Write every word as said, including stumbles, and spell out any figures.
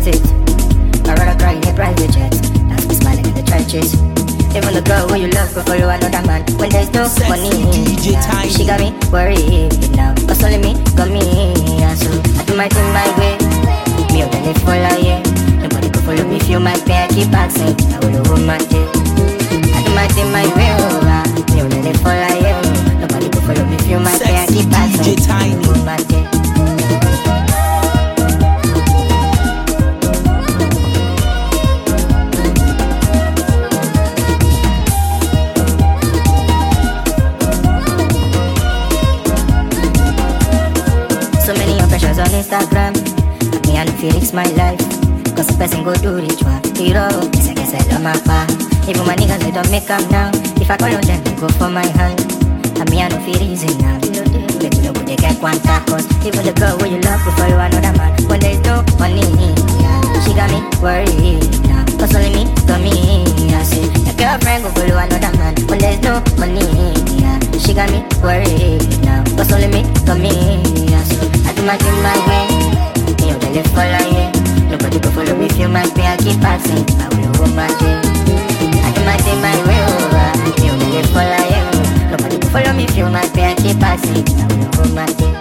regret it. I'd rather cry in a private jet than be smiling in the trenches. Even the girl who you love go follow another man when there's no Sexy money. D J Tiny. She got me worried now, cause only me got me. And so I do my thing my way. Me out and follow you. Nobody go follow me, feel my pain, keep asking. I will romantic. I do my thing my way. Me out and follow you. Nobody go follow me, feel my pain, Sexy keep D J asking. Tiny. Romantic. So many pressures on Instagram. Me and Felix my life. Cause the person go do rich one. Hero, yes I guess I love my pa. Even my niggas they don't make up now. If I call on them, they go for my hand. And me and no feel easy now. Maybe no good they get one tacos. Even the girl who you love will follow another man. When there's no money, yeah. She got me worried now. Cause only me got me. I say your girlfriend go follow another man. When there's no money, yeah. She got me worried now. Cause only me got me. I say I do my thing my way. You don't live for like nobody go follow me, feel my pain, I keep passing. I will romantic. I do my thing my way. You don't live for like nobody go follow me, feel my pain, I keep passing. I will romantic.